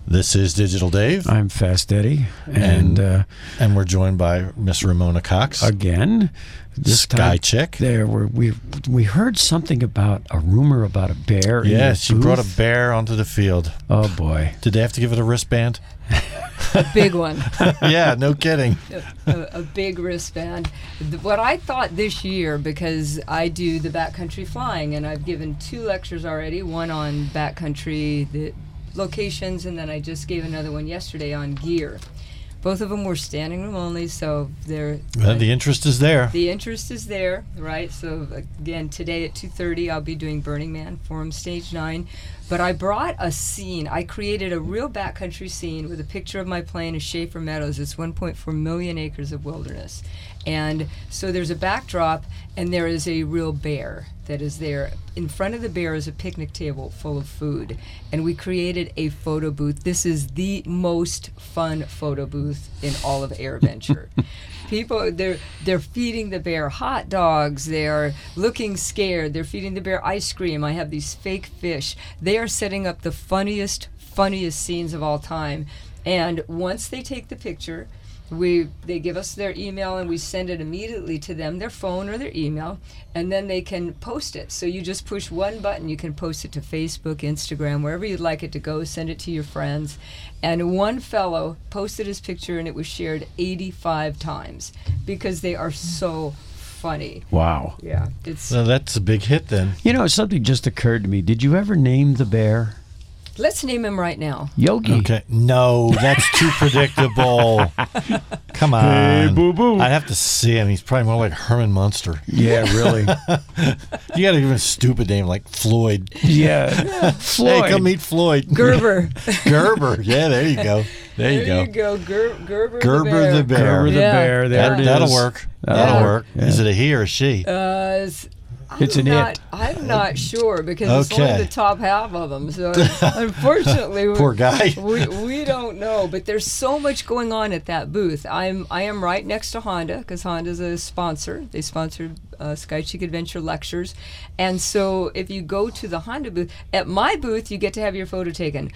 This is Digital Dave. I'm Fast Eddie. And we're joined by Miss Ramona Cox. Again. This Sky time, Chick. We heard something about a rumor about a bear. Yeah, in she booth. brought a bear onto the field. Oh, boy. Did they have to give it a wristband? A big one. Yeah, no kidding. A big wristband. What I thought this year, because I do the backcountry flying, and I've given 2 lectures already, one on backcountry, the locations, and then I just gave another one yesterday on gear. Both of them were standing room only, so they're... The interest is there. The interest is there, right? So, again, today at 2:30, I'll be doing Burning Man Forum Stage 9. But I brought a scene. I created a real backcountry scene with a picture of my plane at Schaefer Meadows. It's 1.4 million acres of wilderness. And so there's a backdrop, and there is a real bear that is there. In front of the bear is a picnic table full of food. And we created a photo booth. This is the most fun photo booth in all of AirVenture. People, they're feeding the bear hot dogs. They are looking scared. They're feeding the bear ice cream. I have these fake fish. They are setting up the funniest scenes of all time. And once they take the picture, they give us their email and we send it immediately to them, their phone or their email, and then they can post it. So you just push one button, you can post it to Facebook, Instagram, wherever you'd like it to go, send it to your friends. And one fellow posted his picture and it was shared 85 times because they are so funny. Wow. Yeah. So that's a big hit then. You know, something just occurred to me. Did you ever name the bear? Let's name him right now. Yogi. Okay. No, that's too predictable. Come on. Hey, boo-boo. I'd have to see him. He's probably more like Herman Munster. Yeah, really. You got to give him a stupid name like Floyd. Yeah. Floyd. Hey, come meet Floyd. Gerber. Gerber. Yeah, there you go. There you go. Gerber Gerber the bear. Gerber the Yeah. bear. There it is. That'll work. That'll work. Yeah. Is it a he or a she? It's an it. I'm not sure because it's Okay. only the top half of them. So unfortunately, Poor guy. we don't know. But there's so much going on at that booth. I am right next to Honda because Honda's a sponsor. They sponsor Sky Chick Adventure lectures, and so if you go to the Honda booth, at my booth, you get to have your photo taken.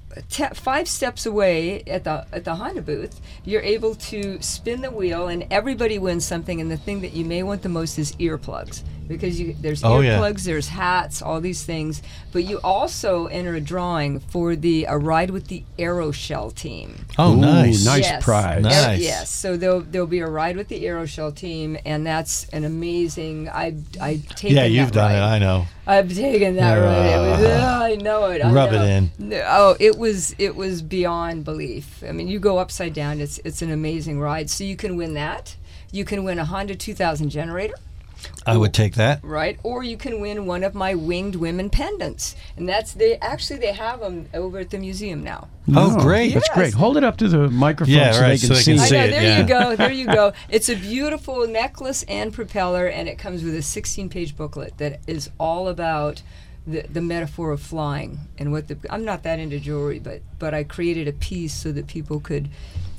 5 steps away at the Honda booth, you're able to spin the wheel and everybody wins something. And the thing that you may want the most is earplugs because there's earplugs, there's hats, all these things. But you also enter a drawing for a ride with the Aeroshell team. Oh, Ooh, nice. nice Yes. prize. Nice. Yes. So there'll be a ride with the Aeroshell team, and that's an amazing. I've taken. Yeah, you've that done ride. it. I know. I've taken that ride. It was, I know it. I Rub know. it in. No, oh, it was beyond belief. I mean, you go upside down. It's an amazing ride. So you can win that. You can win a Honda 2000 generator. I would take that. Right, or you can win one of my winged women pendants, and they have them over at the museum now. Oh, great. That's Yes. great. Hold it up to the microphone Yeah, so right, they can so they see can I see know. it, There yeah. you go. There you go. It's a beautiful necklace and propeller, and it comes with a 16-page booklet that is all about the metaphor of flying and I'm not that into jewelry, but I created a piece so that people could,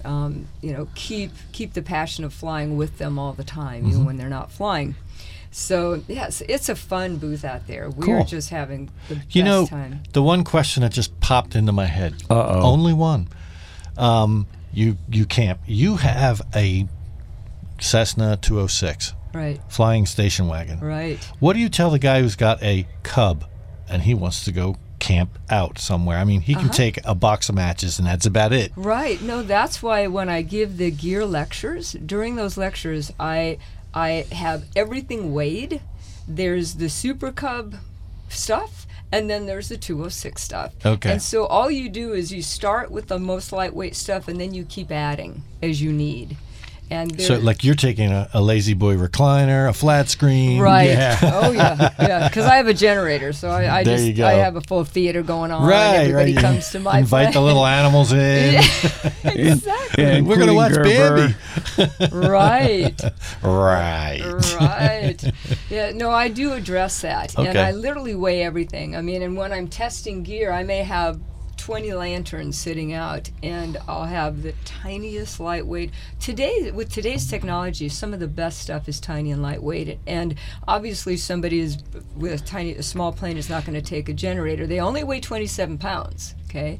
keep the passion of flying with them all the time, even when they're not flying. So, yes, it's a fun booth out there. We're Cool. just having the best time. The one question that just popped into my head. Uh-oh. Only one. You camp. You have a Cessna 206 Right, flying station wagon. right. What do you tell the guy who's got a Cub and he wants to go camp out somewhere? I mean, he can take a box of matches and that's about it. Right. No, that's why when I give the gear lectures, during those lectures, I have everything weighed. There's the Super Cub stuff, and then there's the 206 stuff. Okay. And so all you do is you start with the most lightweight stuff, and then you keep adding as you need. And So, like, you're taking a Lazy Boy recliner, a flat screen. right. Yeah. Oh yeah. Because I have a generator, so I There you go. I have a full theater going on. Right. Everybody right. comes to my Invite the place. little animals in. Exactly. Yeah, We're going to including watch Gerber. Bambi. Right. Right. Right. Yeah, no, I do address that. And Okay. I literally weigh everything. I mean, and when I'm testing gear, I may have 20 lanterns sitting out, and I'll have the tiniest lightweight. With today's technology, some of the best stuff is tiny and lightweight. And obviously, somebody is with a small plane is not going to take a generator. They only weigh 27 pounds. Okay.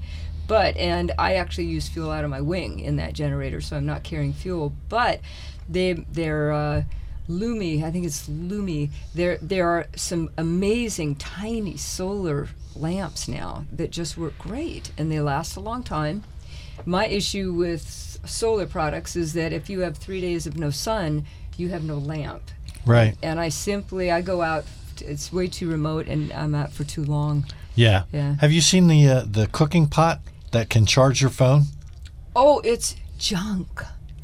and I actually use fuel out of my wing in that generator, so I'm not carrying fuel. But they're Lumi, I think it's Lumi. There are some amazing tiny solar lamps now that just work great, and they last a long time. My issue with solar products is that if you have 3 days of no sun, you have no lamp. Right. And I go out, it's way too remote, and I'm out for too long. Yeah. Yeah. Have you seen the cooking pot that can charge your phone? Oh, it's junk.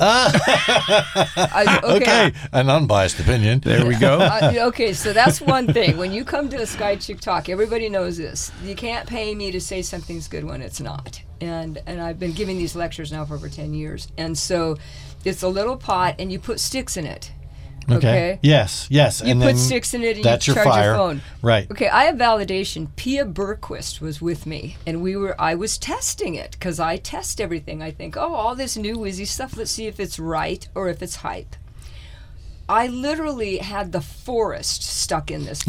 Okay, an unbiased opinion. There we go. Okay, so that's one thing. When you come to a Sky Chick Talk, everybody knows this. You can't pay me to say something's good when it's not. And I've been giving these lectures now for over 10 years. And so it's a little pot, and you put sticks in it. Okay. Yes. You and put then sticks in it and that's you your charge fire. your phone. Right. Okay, I have validation. Pia Bergquist was with me, and I was testing it because I test everything. I think, all this new whizzy stuff, let's see if it's right or if it's hype. I literally had the forest stuck in this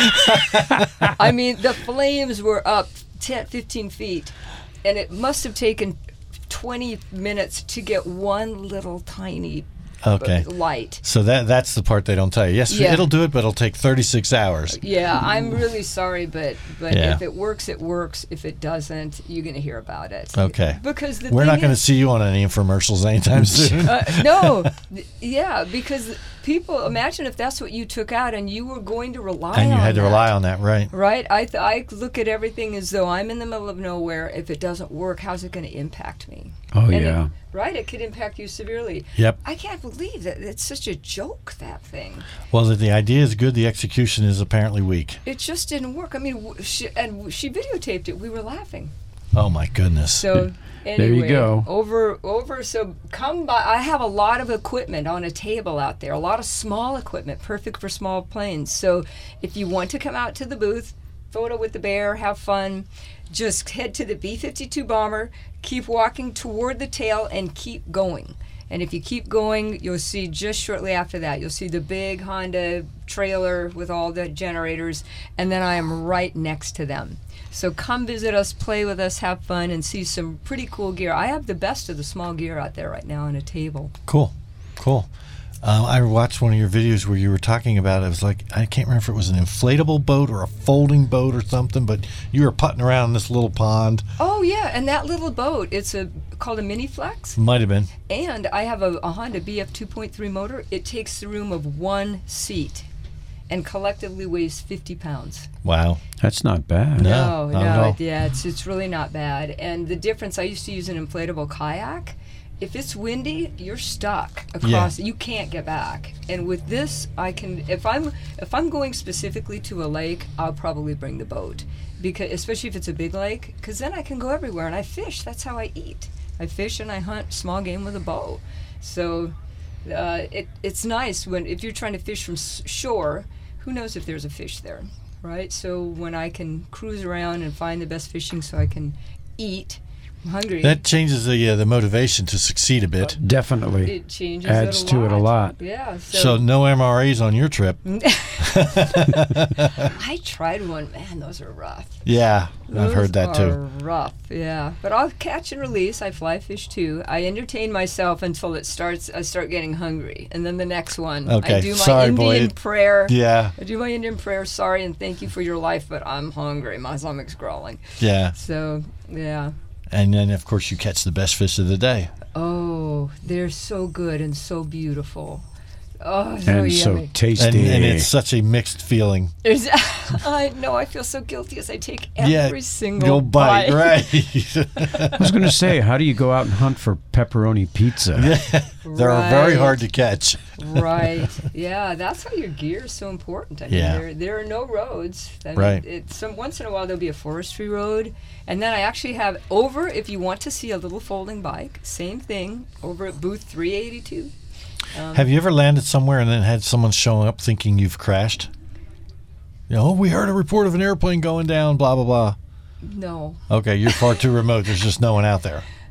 pot. I mean, the flames were up 10, 15 feet, and it must have taken 20 minutes to get one little tiny light. So that's the part they don't tell you. Yes, it'll do it, but it'll take 36 hours. Yeah, I'm really sorry, but if it works, it works. If it doesn't, you're going to hear about it. Okay. Because we're not going to see you on any infomercials anytime soon. No. Yeah, because people, imagine if that's what you took out and you were going to rely on that. And you had to rely on that, right? Right. I look at everything as though I'm in the middle of nowhere. If it doesn't work, how's it going to impact me? Oh, yeah. It could impact you severely. Yep. I can't believe that it's such a joke, that thing. Well, the idea is good. The execution is apparently weak. It just didn't work. I mean, she videotaped it. We were laughing. Oh, my goodness. So anyway, there you go. Over. So come by. I have a lot of equipment on a table out there. A lot of small equipment, perfect for small planes. So if you want to come out to the booth, photo with the bear, have fun, just head to the B-52 bomber, keep walking toward the tail, and keep going. And if you keep going, you'll see just shortly after that, you'll see the big Honda trailer with all the generators, and then I am right next to them. So come visit us, play with us, have fun, and see some pretty cool gear. I have the best of the small gear out there right now on a table. Cool. I watched one of your videos where you were talking about, it was like, I can't remember if it was an inflatable boat or a folding boat or something, but you were putting around this little pond. Oh, yeah, and that little boat, it's called a Mini Flex. Might have been. And I have a Honda BF 2.3 motor. It takes the room of one seat and collectively weighs 50 pounds. Wow. That's not bad. No, not at all. Yeah, it's really not bad. And the difference, I used to use an inflatable kayak. If it's windy, you're stuck across. You can't get back. And with this, I can. If I'm going specifically to a lake, I'll probably bring the boat, because especially if it's a big lake, because then I can go everywhere and I fish. That's how I eat. I fish and I hunt small game with a bow. So it's nice if you're trying to fish from shore. Who knows if there's a fish there, right? So when I can cruise around and find the best fishing, so I can eat. I'm hungry. That changes the motivation to succeed a bit. Definitely. It changes Adds it to it a lot. Yeah. So no MRAs on your trip. I tried one. Man, those are rough. Yeah, I've heard that too. Those are rough, yeah. But I'll catch and release. I fly fish too. I entertain myself until I start getting hungry. And then the next one, okay. I do my Indian prayer. Yeah. I do my Indian prayer, sorry and thank you for your life, but I'm hungry. My stomach's growling. Yeah. So, yeah. And then, of course, you catch the best fish of the day. Oh, they're so good and so beautiful. Oh, so and yummy. So tasty. And it's such a mixed feeling. I know. I feel so guilty as I take every single bite. Right. I was going to say, how do you go out and hunt for pepperoni pizza? Yeah, they're very hard to catch. Right. Yeah, that's why your gear is so important. I mean, there are no roads. I mean, right. Once in a while there'll be a forestry road, and then I actually have if you want to see a little folding bike, same thing over at booth 382. Have you ever landed somewhere and then had someone showing up thinking you've crashed? We heard a report of an airplane going down, blah, blah, blah. No. Okay, you're far too remote. There's just no one out there.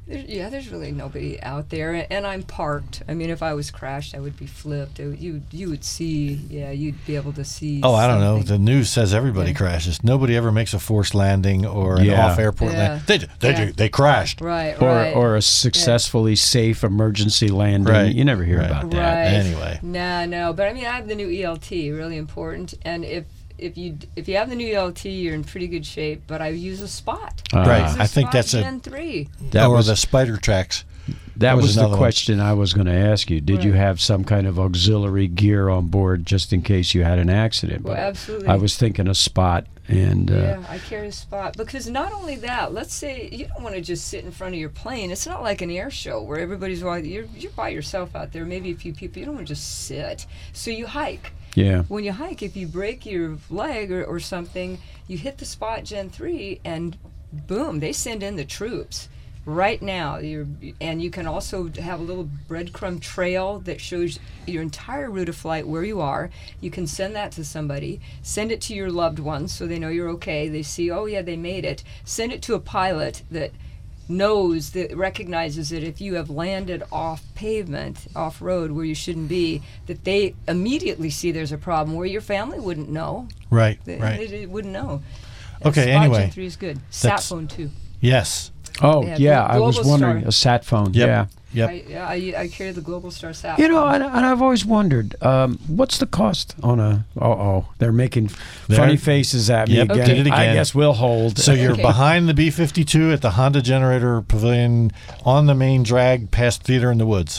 There's really nobody out there, and I'm parked. I mean, if I was crashed, I would be flipped. You would see, you'd be able to see. Oh, I don't know. something. The news says everybody crashes. Nobody ever makes a forced landing or an off-airport landing. They do. They crashed. Right. Or a successfully safe emergency landing. Right. You never hear about that. Right. Anyway. No. But I mean, I have the new ELT, really important. And if you have the new ELT, you're in pretty good shape. But I use a Spot. Right. use a I think Spot that's Gen 3. or the Spider Tracks. That was the another one. question I was going to ask you. Did you have some kind of auxiliary gear on board just in case you had an accident? Well, But absolutely. I was thinking a Spot. And I carry a Spot because not only that, let's say you don't want to just sit in front of your plane. It's not like an air show where everybody's walking. You're by yourself out there, maybe a few people. You don't want to just sit. So you hike. yeah. When you hike, if you break your leg or something, you hit the Spot Gen 3 and boom, they send in the troops right now. And you can also have a little breadcrumb trail that shows your entire route of flight, where you are. You can send that to somebody. Send it to your loved ones so they know you're okay. They see, oh yeah, they made it. Send it to a pilot that recognizes that if you have landed off pavement, off road where you shouldn't be, that they immediately see there's a problem where your family wouldn't know. Right. They wouldn't know. Okay, Spot anyway. Gen 3 is good. Sat phone too. Yes. Oh, Yeah, yeah. I was Global wondering, Star. a sat phone. Yep. Yeah. Yep. I carry the Global Star Sat You know, phone. and I've always wondered, what's the cost on a... they're making funny faces at me Yep, again. did it I again. guess we'll hold. So you're Okay. behind the B-52 at the Honda Generator Pavilion on the main drag past Theater in the Woods.